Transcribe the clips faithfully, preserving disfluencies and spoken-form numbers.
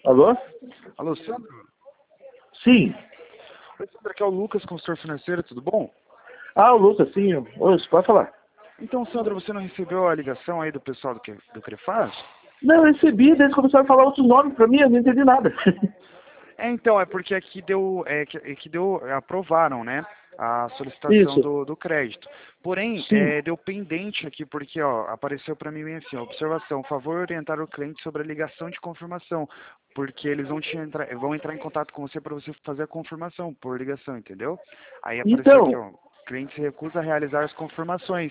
Alô? Alô, Sandro? Sim. Oi, Sandro, aqui é o Lucas, consultor financeiro, tudo bom? Ah, o Lucas, sim. Oi, você pode falar. Então, Sandro, você não recebeu a ligação aí do pessoal do, que, do Crefaz? Não, eu recebi, desde que começaram a falar outros nomes pra mim, eu não entendi nada. É, então, é porque aqui deu, é, que, é que deu, aprovaram, né, a solicitação Isso, do, do crédito. Porém, sim. é, deu pendente aqui, porque, ó, apareceu para mim bem assim, ó, observação, favor orientar o cliente sobre a ligação de confirmação, porque eles vão, te entrar, vão entrar em contato com você para você fazer a confirmação por ligação, entendeu? Aí apareceu aqui, Então, ó, o cliente se recusa a realizar as confirmações.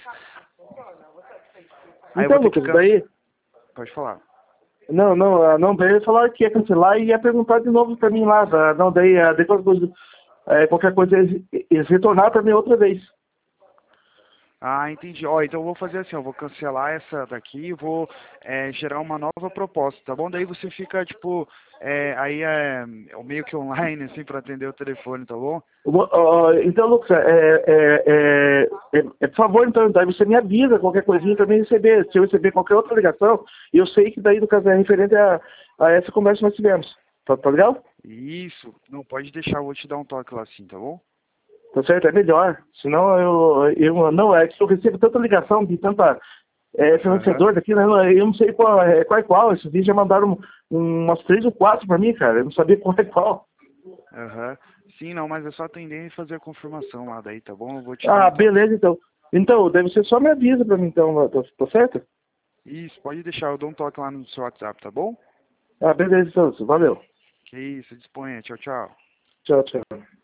Aí eu vou então, ter que Lucas, cancelar. daí... Pode falar. Não, não, ah, não, daí ele falou que ia cancelar e ia perguntar de novo pra mim lá. tá? Não, daí, ah, depois, coisa, é, qualquer coisa, eles, eles retornaram pra mim outra vez. Ah, entendi. Ó, então eu vou fazer assim, eu vou cancelar essa daqui e vou é, gerar uma nova proposta, tá bom? Daí você fica, tipo, é, aí é, é meio que online, assim, para atender o telefone, tá bom? Eu vou- ó, então, Lucas, é, é, é, é, é, por favor, então, daí você me avisa qualquer coisinha pra mim receber. Se eu receber qualquer outra ligação, eu sei que daí, no caso, é referente a, a essa conversa que nós tivemos. Tá, tá legal? Isso. Não, pode deixar, eu vou te dar um toque lá assim, tá bom? Tá certo? É melhor. Senão eu, eu não, é que eu recebo tanta ligação de tanta é, Aham. financiador daqui, né? Eu não sei qual é qual. É qual. Esses dias já mandaram um, umas três ou quatro pra mim, cara. Eu não sabia qual é qual. Aham. Sim, não, mas é só atender e fazer a confirmação lá daí, tá bom? Eu vou te dar um Ah, toque. beleza, então. Então, deve ser só me avisa pra mim, então, tá, tá certo? Isso, pode deixar, eu dou um toque lá no seu WhatsApp, tá bom? Ah, beleza, então. Valeu. Que isso, disponha. Tchau, tchau. Tchau, tchau.